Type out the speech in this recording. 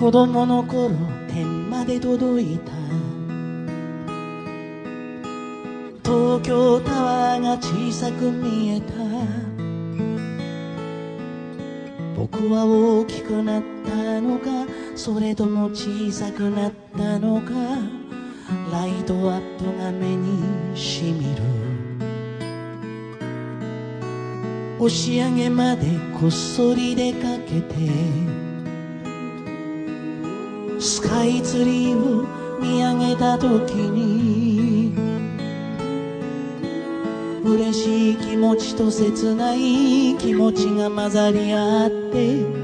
子供の頃天まで届いた東京タワーが小さく見えた僕は大きくなったのかそれとも小さくなったのかライトアップが目にしみる押上までこっそり出かけてスカイツリーを見上げた時に嬉しい気持ちと切ない気持ちが混ざり合って